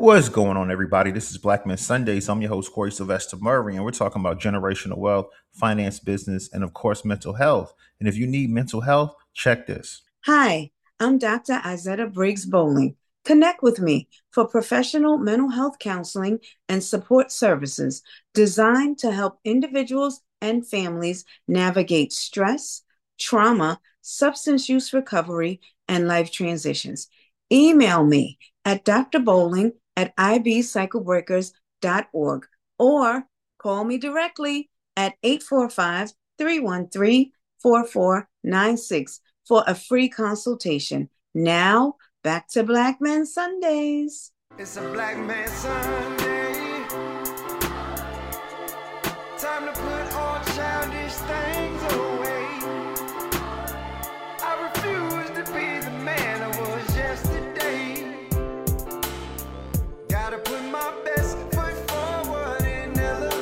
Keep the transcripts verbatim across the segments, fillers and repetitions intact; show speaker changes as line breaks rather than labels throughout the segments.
What's going on, everybody? This is Black Men Sundays. I'm your host, Corey Sylvester Murray, and we're talking about generational wealth, finance, business, and of course, mental health. And if you need mental health, check this.
Hi, I'm Doctor Izetta Briggs Bowling. Connect with me for professional mental health counseling and support services designed to help individuals and families navigate stress, trauma, substance use recovery, and life transitions. Email me at drbowling at i b cyclebreakers dot org or call me directly at eight four five, three one three, four four nine six for a free consultation. Now, back to Black Men Sundays.
It's a Black Man Sunday. Time to put all childish things away. I refuse to be the man I was yesterday. Gotta put my best foot forward and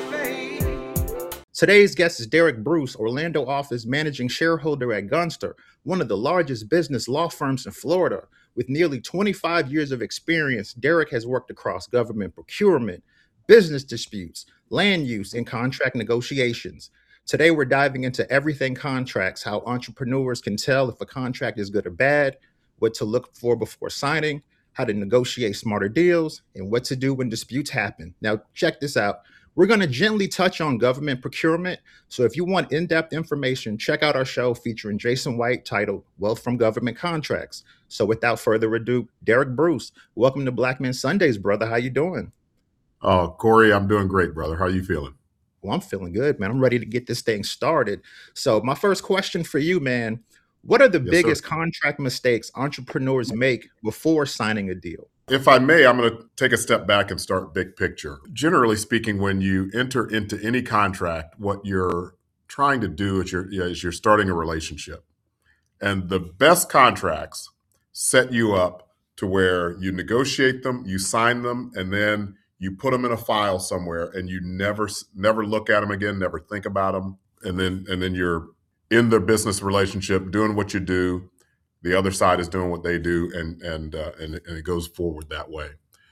elevate.
Today's guest is Derek Bruce, Orlando office managing shareholder at Gunster, one of the largest business law firms in Florida. With nearly twenty-five years of experience, Derek has worked across government procurement, business disputes, land use, and contract negotiations. Today, we're diving into everything contracts, how entrepreneurs can tell if a contract is good or bad, what to look for before signing, how to negotiate smarter deals, and what to do when disputes happen. Now, check this out. We're going to gently touch on government procurement. So if you want in-depth information, check out our show featuring Jason White titled Wealth from Government Contracts. So without further ado, Derek Bruce, welcome to Black Men Sundays, brother. How you doing?
Uh, Corey, I'm doing great, brother. How are you feeling?
Well, I'm feeling good, man. I'm ready to get this thing started. So my first question for you, man, what are the
Yes,
biggest
sir.
contract mistakes entrepreneurs make before signing a deal?
If I may, I'm going to take a step back and start big picture. Generally speaking, when you enter into any contract, what you're trying to do is you're, is you're starting a relationship. And the best contracts set you up to where you negotiate them, you sign them, and then you put them in a file somewhere and you never never look at them again, never think about them. And then and then you're in the business relationship doing what you do. The other side is doing what they do, and and, uh, and and it goes forward that way.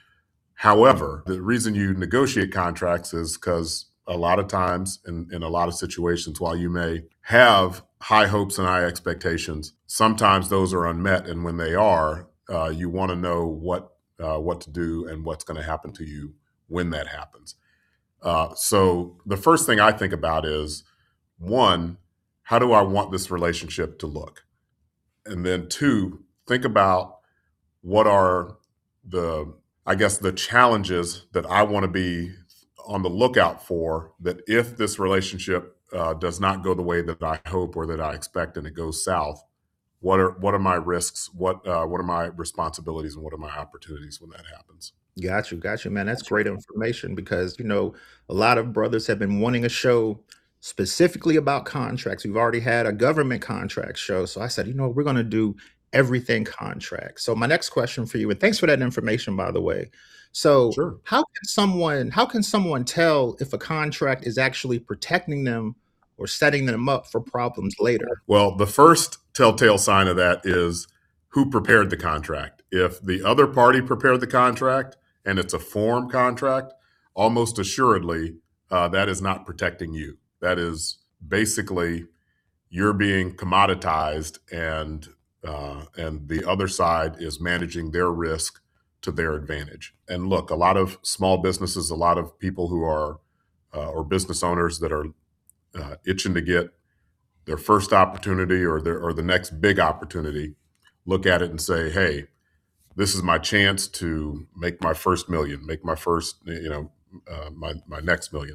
However, the reason you negotiate contracts is because a lot of times, in, in a lot of situations, while you may have high hopes and high expectations, sometimes those are unmet, and when they are, uh, you want to know what uh, what to do and what's going to happen to you when that happens. Uh, so the first thing I think about is, one, how do I want this relationship to look? And then two, think about what are the, I guess, the challenges that I want to be on the lookout for, that if this relationship uh, does not go the way that I hope or that I expect and it goes south, what are what are my risks? What uh, what are my responsibilities and what are my opportunities when that happens?
Got you, got you, man. That's great information because, you know, a lot of brothers have been wanting a show specifically about contracts. We've already had a government contract show. So I said, you know, we're going to do everything contract. So my next question for you, and thanks for that information, by the way. So
Sure.
how can someone how can someone tell if a contract is actually protecting them or setting them up for problems later?
Well, the first telltale sign of that is who prepared the contract. If the other party prepared the contract and it's a form contract, almost assuredly, uh, that is not protecting you. That is basically you're being commoditized, and uh, and the other side is managing their risk to their advantage. And look, a lot of small businesses, a lot of people who are uh, or business owners that are uh, itching to get their first opportunity or their or the next big opportunity, look at it and say, "Hey, this is my chance to make my first million, make my first, you know, uh, my my next million."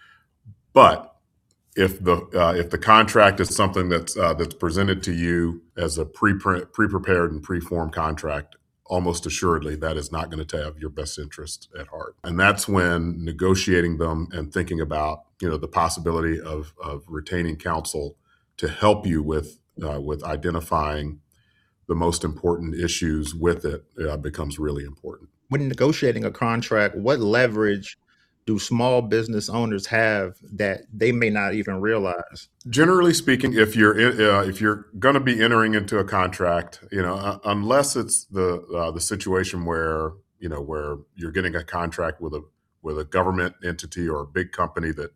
But if the uh, if the contract is something that's uh, that's presented to you as a pre pre prepared and pre-formed contract, almost assuredly that is not going to have your best interest at heart. And that's when negotiating them and thinking about, you know, the possibility of of retaining counsel to help you with uh, with identifying the most important issues with it uh, becomes really important.
When negotiating a contract, what leverage do small business owners have that they may not even realize?
Generally speaking, if you're in, uh, if you're going to be entering into a contract, you know, uh, unless it's the uh, the situation where you know, where you're getting a contract with a with a government entity or a big company that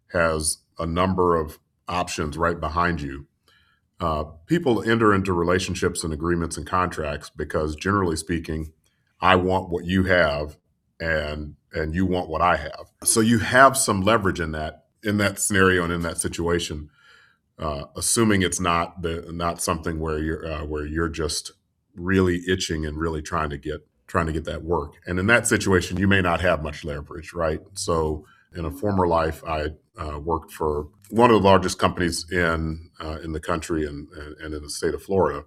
has a number of options right behind you. Uh, people enter into relationships and agreements and contracts because, generally speaking, I want what you have, and and you want what I have. So you have some leverage in that in that scenario and in that situation, uh, assuming it's not the not something where you're uh, where you're just really itching and really trying to get trying to get that work. And in that situation, you may not have much leverage, right? So in a former life, I uh, worked for one of the largest companies in uh, in the country and, and in the state of Florida.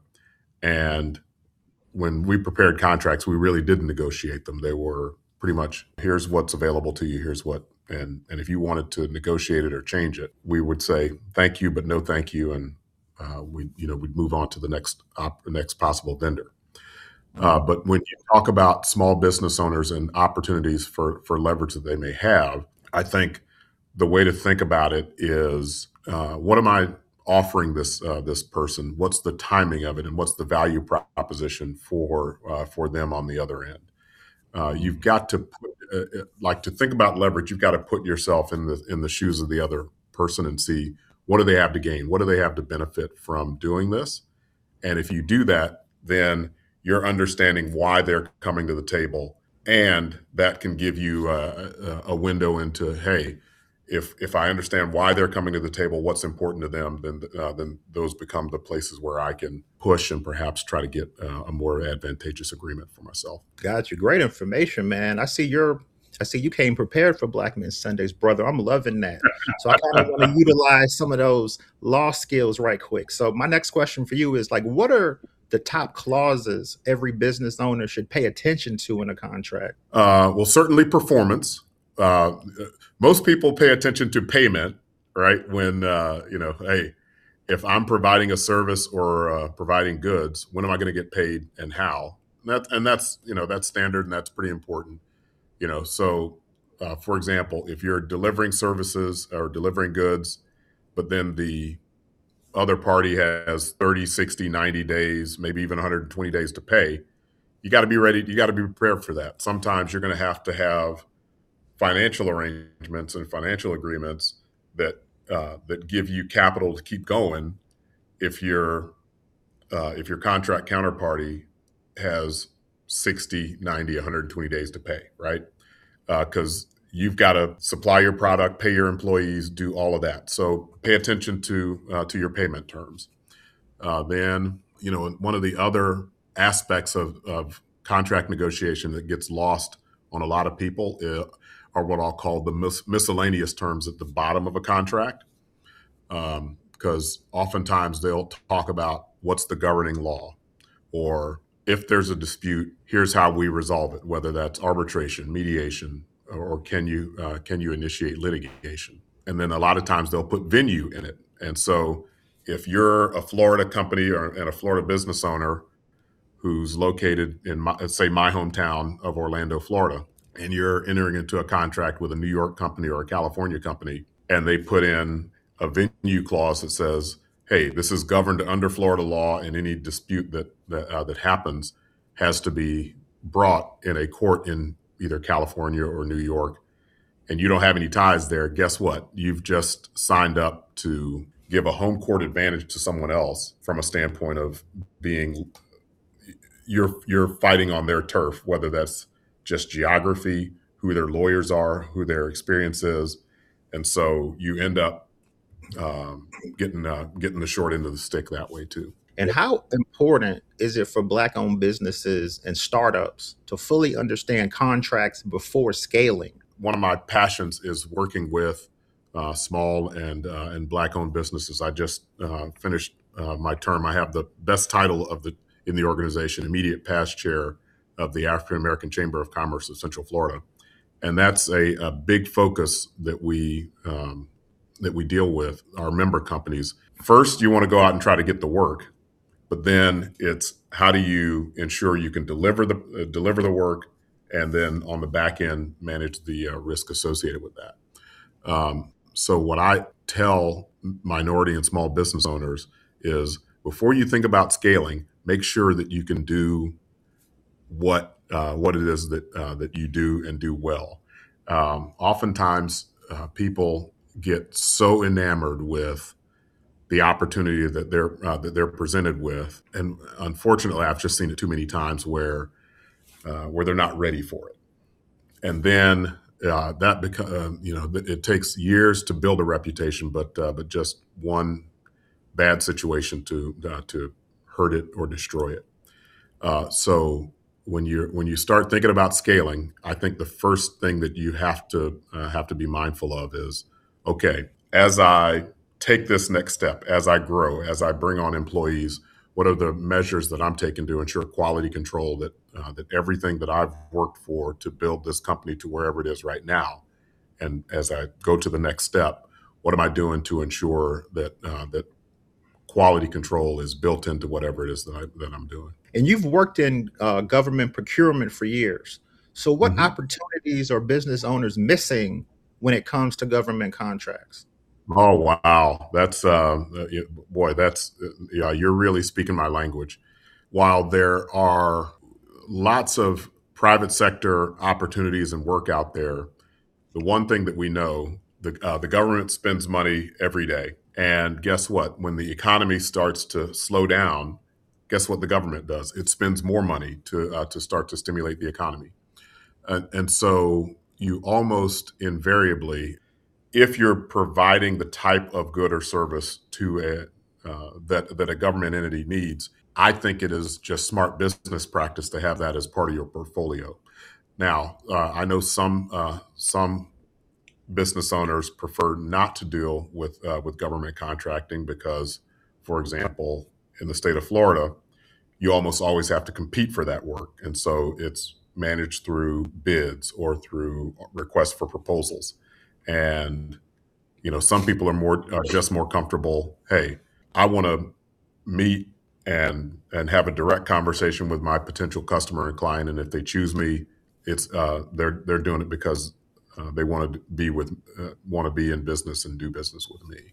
And when we prepared contracts, we really didn't negotiate them. They were pretty much, here's what's available to you, here's what, and and if you wanted to negotiate it or change it, we would say thank you, but no thank you, and uh, we you know we'd move on to the next op- next possible vendor. Uh, but when you talk about small business owners and opportunities for for leverage that they may have, I think the way to think about it is, uh, what am I offering this uh, this person? What's the timing of it, and what's the value proposition for uh, for them on the other end? Uh, you've got to put, uh, like to think about leverage. You've got to put yourself in the in the shoes of the other person and see, what do they have to gain? What do they have to benefit from doing this? And if you do that, then you're understanding why they're coming to the table, and that can give you a, a window into, hey, if if I understand why they're coming to the table, what's important to them, then uh, then those become the places where I can push and perhaps try to get uh, a more advantageous agreement for myself.
Got you. Great information, man. I see you're I see you came prepared for Black Men Sundays, brother. I'm loving that. So I kind of want to utilize some of those law skills right quick. So my next question for you is, like, what are the top clauses every business owner should pay attention to in a contract?
Uh, well, certainly performance. Uh, most people pay attention to payment, right? When, uh, you know, hey, if I'm providing a service or uh, providing goods, when am I going to get paid and how? And, that, and that's, you know, that's standard, and that's pretty important. You know, so uh, for example, if you're delivering services or delivering goods, but then the other party has thirty, sixty, ninety days, maybe even one hundred twenty days to pay, you got to be ready. You got to be prepared for that. Sometimes you're going to have to have financial arrangements and financial agreements that uh, that give you capital to keep going if your uh, if your contract counterparty has sixty, ninety, one hundred twenty days to pay, right? Because uh, you've got to supply your product, pay your employees, do all of that. So pay attention to uh, to your payment terms. Uh, then, you know, one of the other aspects of, of contract negotiation that gets lost on a lot of people uh, are what I'll call the mis- miscellaneous terms at the bottom of a contract. Um, because oftentimes they'll talk about what's the governing law, or if there's a dispute, here's how we resolve it, whether that's arbitration, mediation, or can you uh, can you initiate litigation? And then a lot of times they'll put venue in it. And so if you're a Florida company or and a Florida business owner who's located in, my, say, my hometown of Orlando, Florida, and you're entering into a contract with a New York company or a California company, and they put in a venue clause that says, hey, this is governed under Florida law, and any dispute that that, uh, that happens has to be brought in a court in either California or New York, and you don't have any ties there, guess what? You've just signed up to give a home court advantage to someone else from a standpoint of being, you're you're fighting on their turf, whether that's just geography, who their lawyers are, who their experience is. And so you end up um, getting uh, getting the short end of the stick that way too.
And how important is it for Black-owned businesses and startups to fully understand contracts before scaling?
One of my passions is working with uh, small and uh, and Black-owned businesses. I just uh, finished uh, my term. I have the best title of the in the organization, immediate past chair of the African American Chamber of Commerce of Central Florida, and that's a, a big focus that we um, that we deal with our member companies. First, you want to go out and try to get the work, but then it's how do you ensure you can deliver the uh, deliver the work, and then on the back end manage the uh, risk associated with that. Um, so what I tell minority and small business owners is, before you think about scaling, make sure that you can do what uh, what it is that uh, that you do and do well. Um, oftentimes, uh, people get so enamored with the opportunity that they're uh, that they're presented with, and unfortunately, I've just seen it too many times where uh, where they're not ready for it, and then uh, that beca- uh, you know it takes years to build a reputation, but uh, but just one bad situation to uh, to hurt it or destroy it. Uh, so when you when you start thinking about scaling, I think the first thing that you have to uh, have to be mindful of is, okay, as I take this next step, as I grow, as I bring on employees, what are the measures that I'm taking to ensure quality control that uh, that everything that I've worked for to build this company to wherever it is right now, and as I go to the next step, what am I doing to ensure that uh, that quality control is built into whatever it is that, I, that I'm doing.
And you've worked in uh, government procurement for years. So what
Mm-hmm.
opportunities are business owners missing when it comes to government contracts?
Oh, wow. That's, uh, boy, that's, yeah, you're really speaking my language. While there are lots of private sector opportunities and work out there, the one thing that we know, the, uh, the government spends money every day. And guess what? When the economy starts to slow down, guess what the government does? It spends more money to uh, to start to stimulate the economy. And, and so you almost invariably, if you're providing the type of good or service to a uh, that that a government entity needs, I think it is just smart business practice to have that as part of your portfolio. Now, uh, I know some uh, some business owners prefer not to deal with uh, with government contracting because, for example, in the state of Florida, you almost always have to compete for that work, and so it's managed through bids or through requests for proposals. And you know, some people are more uh, just more comfortable. Hey, I want to meet and and have a direct conversation with my potential customer and client, and if they choose me, it's uh, they're they're doing it because uh, they want to be with uh, want to be in business and do business with me.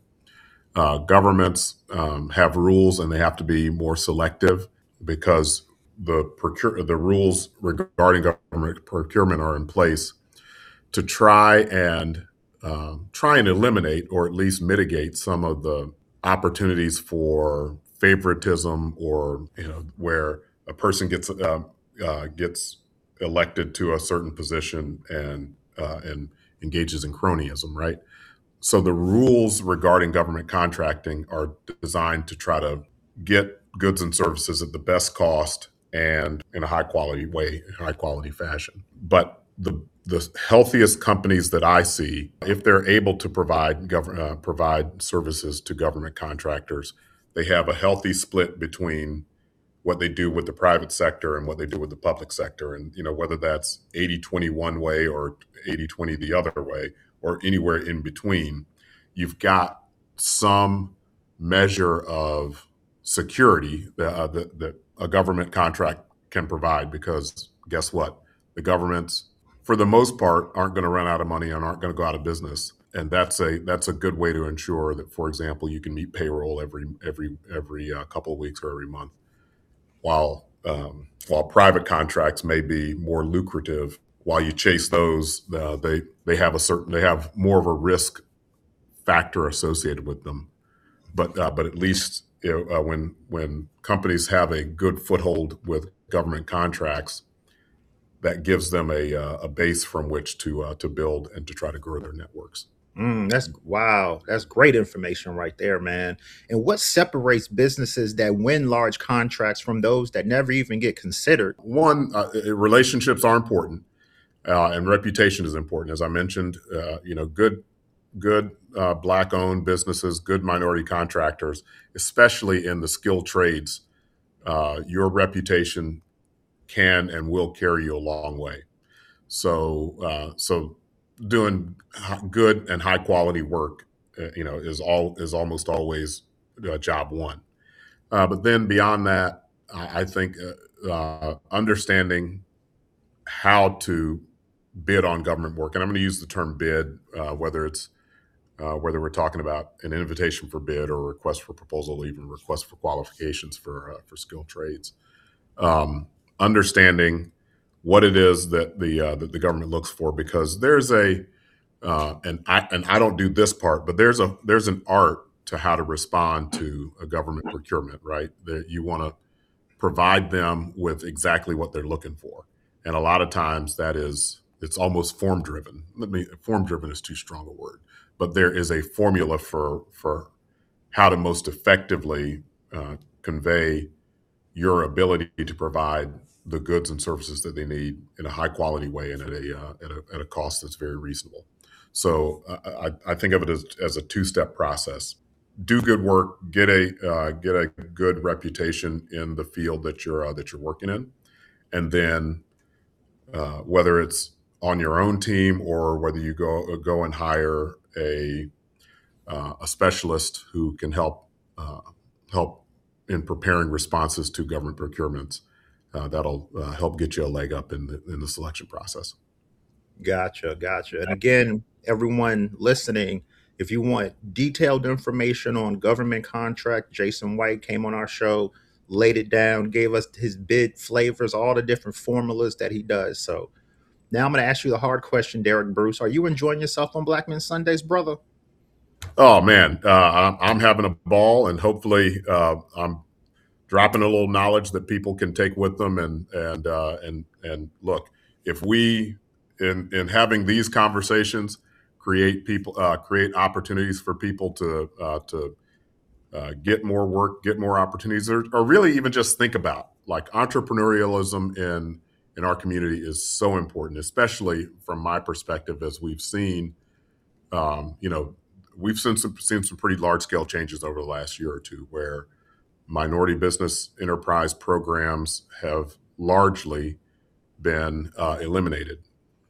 Uh, governments um, have rules, and they have to be more selective because the procure the rules regarding government procurement are in place to try and um, try and eliminate or at least mitigate some of the opportunities for favoritism, or you know, where a person gets uh, uh, gets elected to a certain position and uh, and engages in cronyism, right? So the rules regarding government contracting are designed to try to get goods and services at the best cost and in a high quality way, high quality fashion. But the the healthiest companies that I see, if they're able to provide gov- uh, provide services to government contractors, they have a healthy split between what they do with the private sector and what they do with the public sector. And, you know, whether that's eighty twenty one way or eighty twenty the other way or anywhere in between, you've got some measure of security that, uh, that, that a government contract can provide, because guess what? The governments, for the most part, aren't going to run out of money and aren't going to go out of business. And that's a that's a good way to ensure that, for example, you can meet payroll every every every uh, couple of weeks or every month. While um, while private contracts may be more lucrative, while you chase those, uh, they they have a certain they have more of a risk factor associated with them. But uh, but at least you know, uh, when when companies have a good foothold with government contracts, that gives them a uh, a base from which to uh, to build and to try to grow their networks.
Mm, that's wow. That's great information right there, man. And what separates businesses that win large contracts from those that never even get considered?
One, uh, relationships are important, uh, and reputation is important. As I mentioned, uh, you know, good good uh, Black-owned businesses, good minority contractors, especially in the skilled trades, uh, your reputation can and will carry you a long way. So, uh, so doing h- good and high quality work, uh, you know, is all is almost always uh, job one. Uh, but then beyond that, I, I think uh, uh, understanding how to bid on government work, and I'm going to use the term bid, uh, whether it's uh, whether we're talking about an invitation for bid or a request for proposal, even request for qualifications for uh, for skilled trades. Um, understanding what it is that the uh, that the government looks for, because there's a uh, and I and I don't do this part, but there's a there's an art to how to respond to a government procurement, right? That you want to provide them with exactly what they're looking for, and a lot of times that is it's almost form driven. Let me form driven is too strong a word, but there is a formula for for how to most effectively uh, convey your ability to provide the goods and services that they need in a high quality way and at a uh, at a, at a cost that's very reasonable. So uh, I, I think of it as, as a two step process. Do good work, get a uh, get a good reputation in the field that you're uh, that you're working in, and then uh, whether it's on your own team or whether you go go and hire a uh, a specialist who can help uh, help in preparing responses to government procurements, uh, that'll uh, help get you a leg up in the in the selection process.
Gotcha, gotcha. And again, everyone listening, if you want detailed information on government contract, Jason White came on our show, laid it down, gave us his bid flavors, all the different formulas that he does. So now I'm going to ask you the hard question, Derek Bruce. Are you enjoying yourself on Black Men Sundays, brother?
Oh man, uh, I'm, I'm having a ball, and hopefully uh, I'm dropping a little knowledge that people can take with them. And and uh, and and look, if we in in having these conversations create people uh, create opportunities for people to uh, to uh, get more work, get more opportunities, or, or really even just think about, like, entrepreneurialism in in our community is so important, especially from my perspective, as we've seen, um, you know, we've seen some seen some pretty large scale changes over the last year or two, where minority business enterprise programs have largely been uh, eliminated.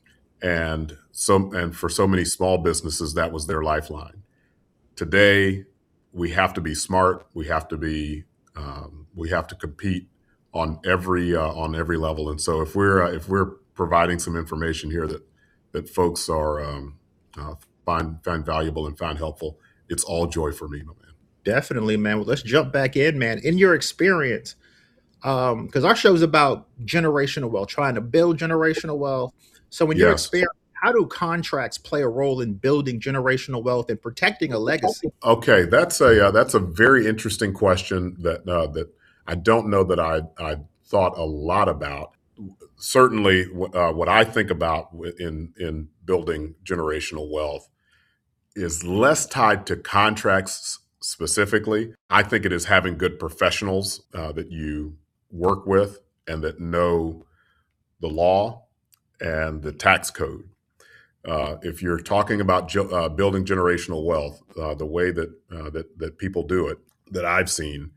And so, and for so many small businesses, that was their lifeline. Today, we have to be smart. We have to be, um, we have to compete on every uh, on every level. And so, if we're uh, if we're providing some information here that that folks are um, uh, find find valuable and find helpful, it's all joy for me, my man.
Definitely, man. Well, let's jump back in, man. In your experience, um, because our show's about generational wealth, trying to build generational wealth. So in your
Yes.
experience, how do contracts play a role in building generational wealth and protecting a legacy?
Okay, that's a uh, that's a very interesting question that uh, that I don't know that I I thought a lot about. Certainly, uh, what I think about in in building generational wealth is less tied to contracts specifically. I think it is having good professionals uh, that you work with and that know the law and the tax code. Uh, if you're talking about ge- uh, building generational wealth, uh, the way that uh, that that people do it, that I've seen,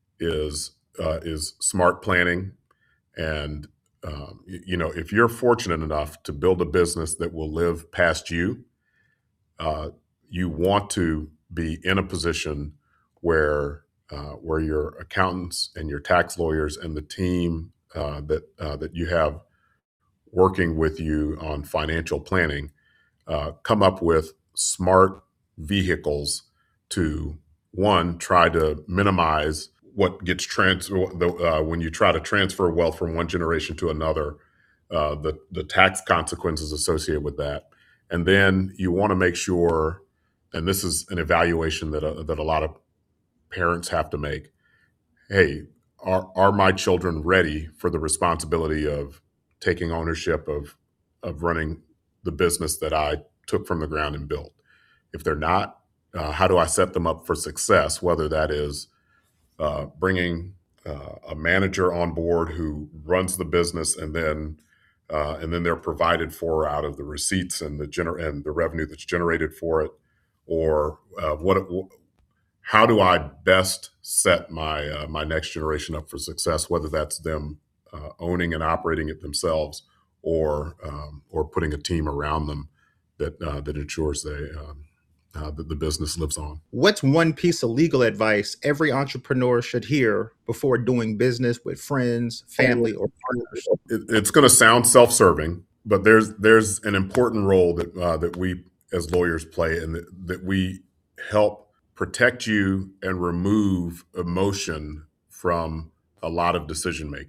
is uh, is smart planning. And um, y- you know, if you're fortunate enough to build a business that will live past you, uh, you want to be in a position where uh, where your accountants and your tax lawyers and the team uh, that uh, that you have working with you on financial planning uh, come up with smart vehicles to, one, try to minimize what gets transfer uh, when you try to transfer wealth from one generation to another, uh, the the tax consequences associated with that, and then you want to make sure, and this is an evaluation that uh, that a lot of parents have to make. Hey, are are my children ready for the responsibility of taking ownership of of running the business that I took from the ground and built? If they're not, uh, how do I set them up for success? Whether that is uh, bringing uh, a manager on board who runs the business, and then uh, and then they're provided for out of the receipts and the gener- and the revenue that's generated for it, or uh, what? How do I best set my uh, my next generation up for success? Whether that's them uh, owning and operating it themselves, or um, or putting a team around them that uh, that ensures they um, uh, that the business lives on.
What's one piece of legal advice every entrepreneur should hear before doing business with friends, family, or partners?
It, it's going to sound self-serving, but there's there's an important role that uh, that we as lawyers play, and that, that we help protect you and remove emotion from a lot of decision making.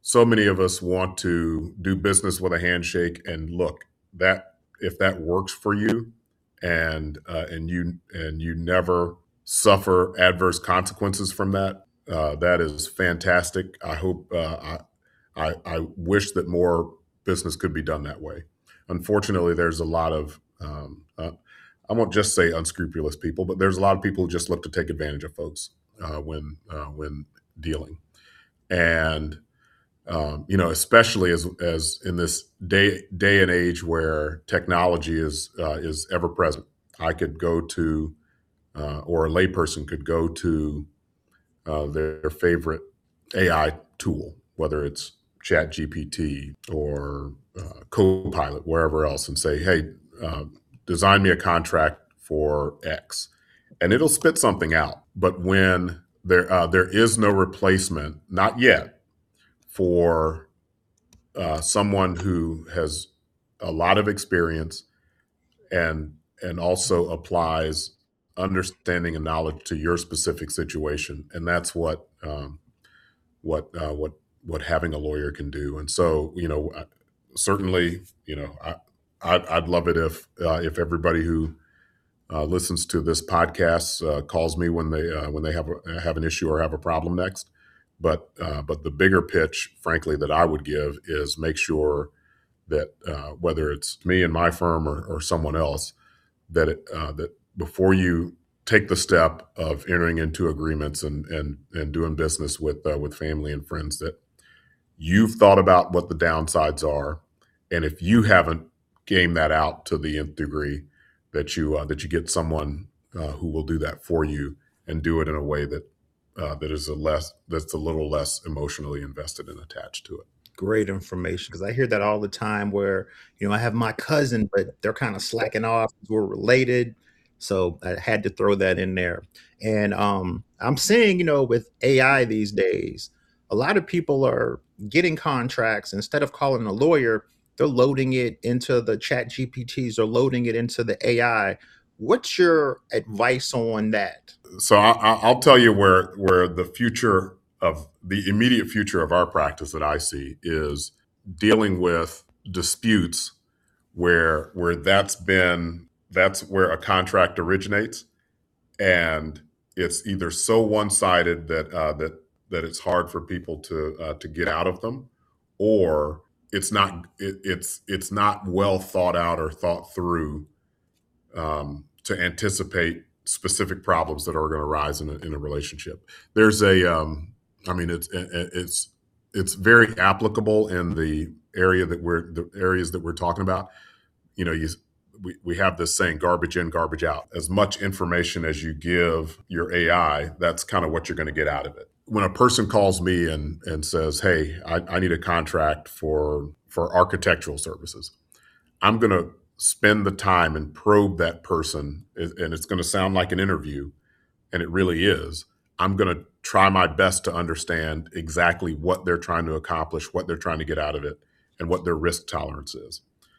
so many of us want to do business with a handshake, and look, that if that works for you, and uh, and you and you never suffer adverse consequences from that, uh, that is fantastic. I hope uh, I, I I wish that more business could be done that way. Unfortunately, there's a lot of um, uh, I won't just say unscrupulous people, but there's a lot of people who just look to take advantage of folks uh, when uh, when dealing, and um, you know, especially as as in this day day and age where technology is uh, is ever present. I could go to, uh, or a layperson could go to uh, their, their favorite A I tool, whether it's Chat G P T or uh, Copilot, wherever else, and say, "Hey, uh, design me a contract for X," and it'll spit something out. But when there uh, there is no replacement, not yet, for uh, someone who has a lot of experience and and also applies understanding and knowledge to your specific situation, and that's what um, what uh, what what having a lawyer can do. And so, you know, I- certainly, you know, I, I'd, I'd love it if uh, if everybody who uh, listens to this podcast uh, calls me when they uh, when they have a, have an issue or have a problem next. But uh, but the bigger pitch, frankly, that I would give is make sure that uh, whether it's me and my firm or, or someone else, that it, uh, that before you take the step of entering into agreements and and and doing business with uh, with family and friends, that you've thought about what the downsides are, and if you haven't gamed that out to the nth degree, that you uh, that you get someone uh, who will do that for you and do it in a way that uh, that is a less that's a little less emotionally invested and attached to it.
Great information, because I hear that all the time where, you know, I have my cousin, but they're kind of slacking off 'cause we're related. So I had to throw that in there. And um, I'm seeing, you know, with A I these days, a lot of people are getting contracts. Instead of calling a lawyer, they're loading it into the Chat G P Ts or loading it into the A I. What's your advice on that?
So I, I- I'll tell you where where the future of the immediate future of our practice that I see is dealing with disputes where where that's been that's where a contract originates, and it's either so one-sided that uh, that that it's hard for people to uh, to get out of them, or it's not it, it's it's not well thought out or thought through um, to anticipate specific problems that are going to arise in a, in a relationship. There's a, um, I mean, it's it's it's very applicable in the area that we're the areas that we're talking about. You know, you we, we have this saying, garbage in, garbage out. As much information as you give your A I, that's kind of what you're going to get out of it. When a person calls me and and says, "Hey, I, I need a contract for for architectural services," I'm going to spend the time and probe that person, and it's going to sound like an interview, and it really is. I'm going to try my best to understand exactly what they're trying to accomplish, what they're trying to get out of it, and what their risk tolerance is.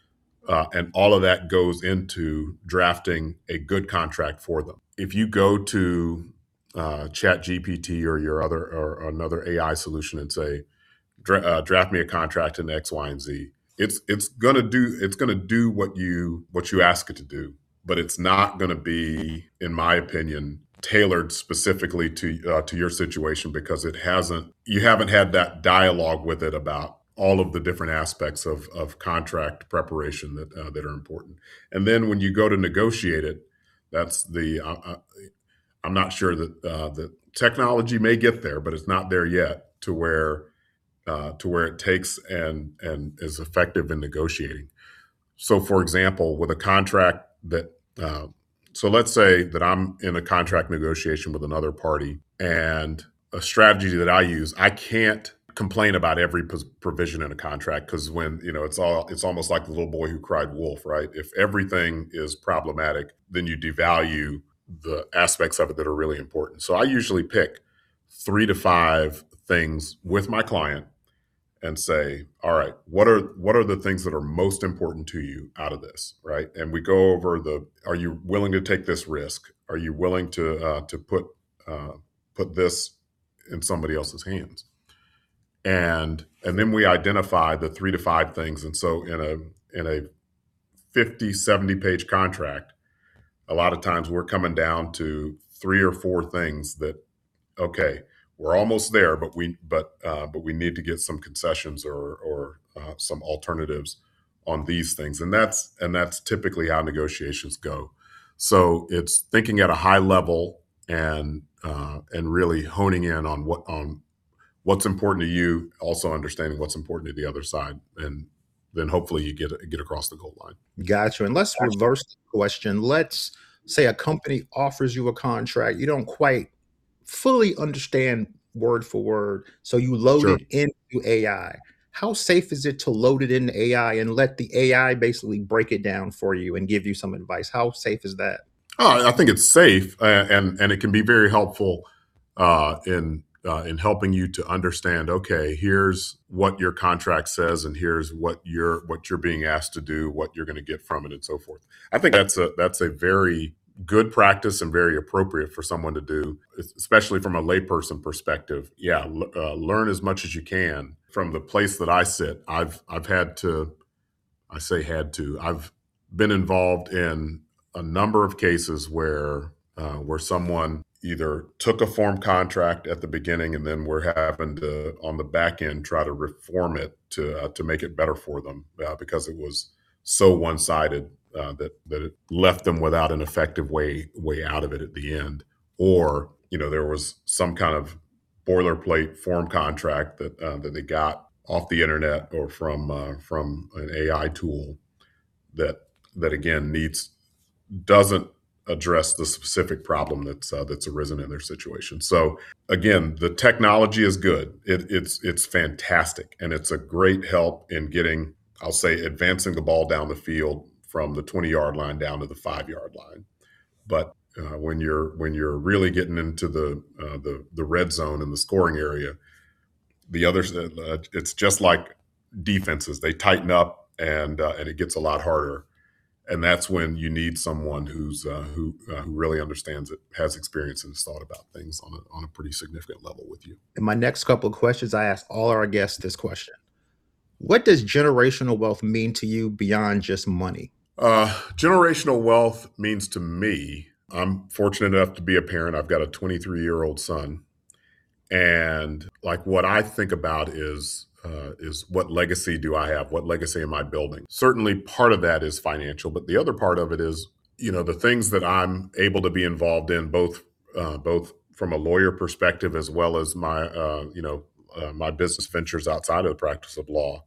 Uh, and all of that goes into drafting a good contract for them. If you go to uh, Chat G P T or your other or another A I solution and say, Dra- uh, draft me a contract in X, Y, and Z, it's it's gonna do it's gonna do what you what you ask it to do, but it's not gonna be, in my opinion, tailored specifically to uh, to your situation, because it hasn't you haven't had that dialogue with it about all of the different aspects of of contract preparation that uh, that are important. And then when you go to negotiate it, that's the uh, uh, I'm not sure that uh, the technology may get there, but it's not there yet to where uh, to where it takes and and is effective in negotiating. So, for example, with a contract that, uh, so let's say that I'm in a contract negotiation with another party, and a strategy that I use, I can't complain about every pos- provision in a contract, because when, you know, it's all, it's almost like the little boy who cried wolf, right? If everything is problematic, then you devalue the aspects of it that are really important. So I usually pick three to five things with my client and say, all right, what are what are the things that are most important to you out of this, right? And we go over the, are you willing to take this risk? Are you willing to uh, to put uh, put this in somebody else's hands? and and then we identify the three to five things. And so in a in a fifty, seventy page contract, a lot of times we're coming down to three or four things that, okay, we're almost there, but we but uh, but we need to get some concessions or or uh, some alternatives on these things, and that's and that's typically how negotiations go. So it's thinking at a high level and uh, and really honing in on what on what's important to you, also understanding what's important to the other side, and then hopefully you get get across the goal line.
Gotcha. And let's reverse the question. Let's say a company offers you a contract. You don't quite fully understand word for word, so you load
Sure.
it into A I. How safe is it to load it into A I and let the A I basically break it down for you and give you some advice? How safe is that?
Oh, I think it's safe, uh, and and it can be very helpful uh, in uh, in helping you to understand. Okay, here's what your contract says, and here's what you're what you're being asked to do, what you're going to get from it, and so forth. I think that's a that's a very good practice and very appropriate for someone to do, especially from a layperson perspective. Yeah, l- uh, learn as much as you can. From the place that I sit, I've I've had to, I say had to, I've been involved in a number of cases where uh, where someone either took a form contract at the beginning and then we're having to on the back end try to reform it to uh, to make it better for them uh, because it was so one sided uh, that that it left them without an effective way way out of it at the end, or you know there was some kind of boilerplate form contract that uh, that they got off the internet or from uh, from an A I tool that that again needs doesn't address the specific problem that's uh, that's arisen in their situation. So again, the technology is good. It, it's it's fantastic, and it's a great help in getting, I'll say, advancing the ball down the field from the twenty yard line down to the five yard line. But uh, when you're when you're really getting into the uh, the the red zone and the scoring area, the others, uh, it's just like defenses. They tighten up, and uh, and it gets a lot harder. And that's when you need someone who's uh, who uh, who really understands it, has experience, and has thought about things on a on a pretty significant level with you.
In my next couple of questions, I ask all our guests this question. What does generational wealth mean to you beyond just money?
Uh, generational wealth means to me, I'm fortunate enough to be a parent. I've got a twenty-three year old son, and like what I think about is uh, is what legacy do I have? What legacy am I building? Certainly, part of that is financial, but the other part of it is, you know, the things that I'm able to be involved in, both uh, both from a lawyer perspective as well as my uh, you know uh, my business ventures outside of the practice of law.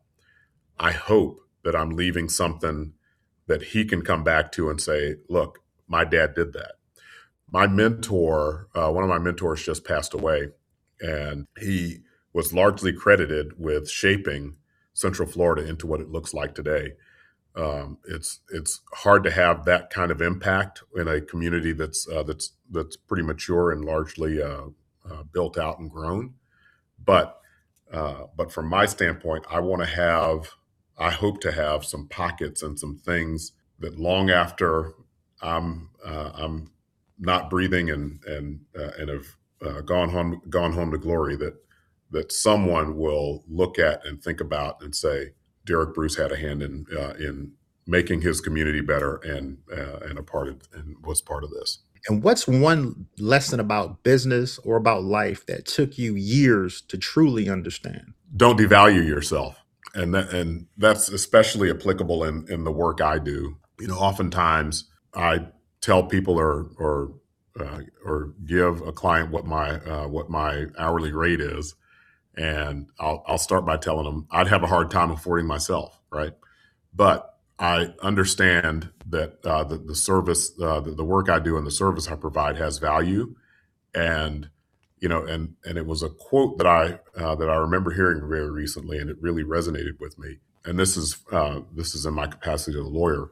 I hope that I'm leaving something that he can come back to and say, "Look, my dad did that." My mentor, uh, one of my mentors, just passed away, and he was largely credited with shaping Central Florida into what it looks like today. Um, it's it's hard to have that kind of impact in a community that's uh, that's that's pretty mature and largely uh, uh, built out and grown. But uh, but from my standpoint, I want to have, I hope to have some pockets and some things that long after I'm uh, I'm not breathing and and uh, and have uh, gone home gone home to glory, that that someone will look at and think about and say, Derek Bruce had a hand in uh, in making his community better and uh, and a part of and was part of this.
And what's one lesson about business or about life that took you years to truly understand?
Don't devalue yourself, and that and that's especially applicable in in the work I do. You know, oftentimes I tell people or or uh, or give a client what my uh, what my hourly rate is, and I'll I'll start by telling them I'd have a hard time affording myself, right? But I understand that uh, the, the service, uh, the, the work I do and the service I provide has value, and you know, and and it was a quote that I uh, that I remember hearing very recently, and it really resonated with me. And this is uh, this is in my capacity as a lawyer,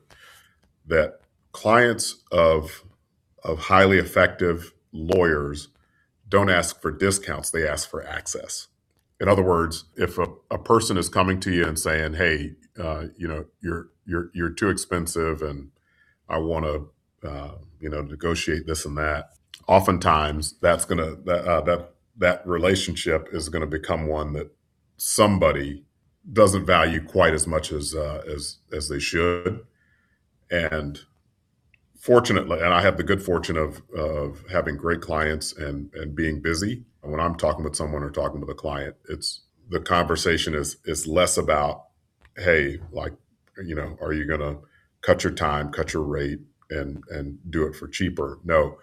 that clients of of highly effective lawyers don't ask for discounts; they ask for access. In other words, if a, a person is coming to you and saying, "Hey, uh, you know, you're you're you're too expensive, and I want to, uh, you know, negotiate this and that," oftentimes that's gonna that uh, that that relationship is going to become one that somebody doesn't value quite as much as uh, as as they should. And fortunately, and I have the good fortune of of having great clients and and being busy. When I'm talking with someone or talking with a client, it's the conversation is is less about, hey, like, you know, are you going to cut your time, cut your rate, and and do it for cheaper? No,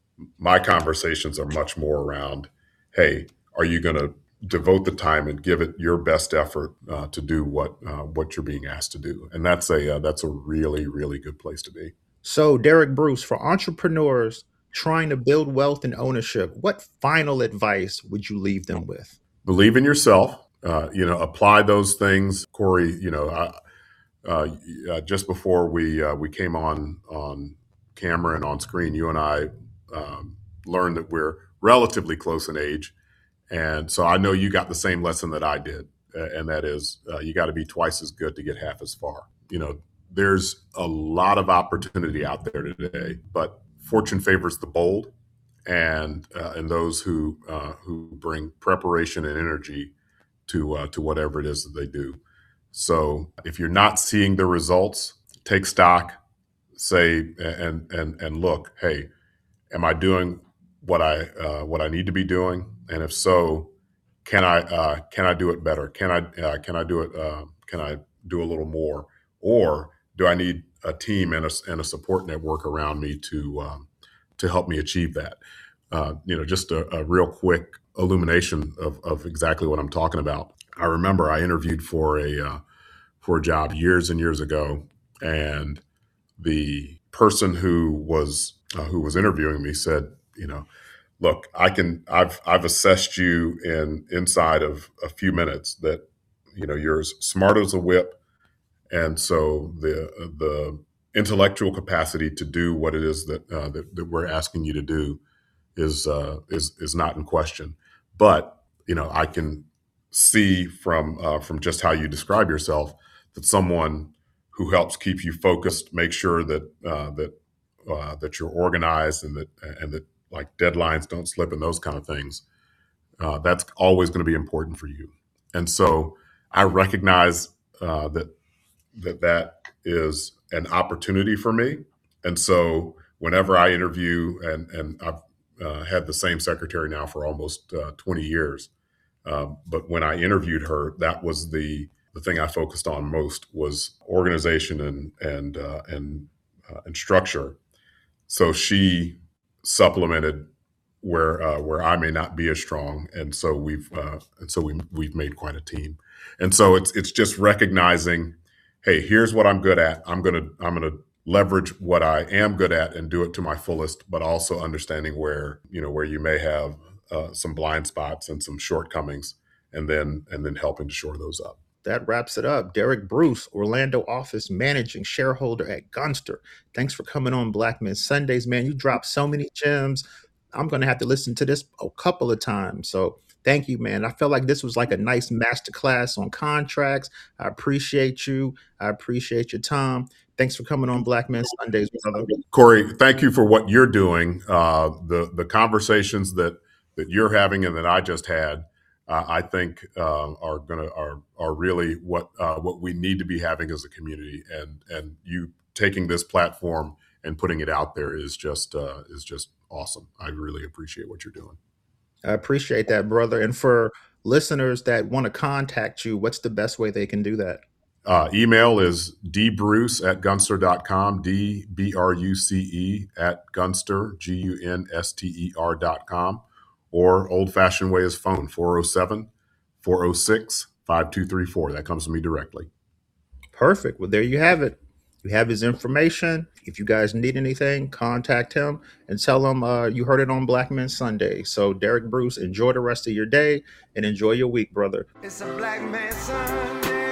my conversations are much more around, hey, are you going to devote the time and give it your best effort uh, to do what uh, what you're being asked to do? And that's a uh, that's a really really good place to be.
So, Derek Bruce, for entrepreneurs trying to build wealth and ownership, what final advice would you leave them with?
Believe in yourself. Uh, you know, apply those things, Corey. You know, I, uh, uh, just before we uh, we came on on camera and on screen, you and I um, learned that we're relatively close in age, and so I know you got the same lesson that I did, uh, and that is uh, you got to be twice as good to get half as far. You know, there's a lot of opportunity out there today, but fortune favors the bold, and uh, and those who uh, who bring preparation and energy to uh, to whatever it is that they do. So if you're not seeing the results, take stock, say and and and look, hey, am I doing what I uh, what I need to be doing? And if so, can I uh, can I do it better? Can I uh, can I do it? Uh, can I do a little more? Or do I need a team and a, and a support network around me to um, to help me achieve that? Uh, you know, just a, a real quick illumination of, of exactly what I'm talking about. I remember I interviewed for a uh, for a job years and years ago, and the person who was uh, who was interviewing me said, you know, look, I can I've I've assessed you in inside of a few minutes that, you know, you're as smart as a whip, and so the the intellectual capacity to do what it is that uh, that, that we're asking you to do is uh, is is not in question. But, you know, I can see from uh, from just how you describe yourself that someone who helps keep you focused, make sure that uh, that uh, that you're organized and that and that like deadlines don't slip and those kind of things. Uh, that's always going to be important for you. And so I recognize uh, that that that is an opportunity for me. And so whenever I interview, and and I've uh, had the same secretary now for almost uh, twenty years, um, but when I interviewed her, that was the the thing I focused on most was organization and and uh, and uh, and structure. So she supplemented where uh, where I may not be as strong, and so we've uh, and so we we've made quite a team. And so it's it's just recognizing, hey, here's what I'm good at. I'm gonna I'm gonna leverage what I am good at and do it to my fullest, but also understanding where you know where you may have uh, some blind spots and some shortcomings, and then and then helping to shore those up.
That wraps it up. Derek Bruce, Orlando office managing shareholder at Gunster. Thanks for coming on Black Men Sundays, man. You dropped so many gems. I'm going to have to listen to this a couple of times. So thank you, man. I felt like this was like a nice masterclass on contracts. I appreciate you. I appreciate your time. Thanks for coming on Black Men Sundays, brother.
Corey, thank you for what you're doing. Uh, the the conversations that that you're having and that I just had, uh, I think uh, are gonna are are really what uh, what we need to be having as a community. And and you taking this platform and putting it out there is just uh, is just awesome. I really appreciate what you're doing.
I appreciate that, brother. And for listeners that want to contact you, what's the best way they can do that?
Uh, email is dbruce at gunster dot com, D B R U C E at Gunster, G U N S T E R dot com, or old-fashioned way is phone, four oh seven, four oh six, five two three four. That comes to me directly.
Perfect. Well, there you have it. You have his information. If you guys need anything, contact him and tell him uh, you heard it on Black Men Sunday. So, Derek Bruce, enjoy the rest of your day and enjoy your week, brother.
It's a Black Man Sunday.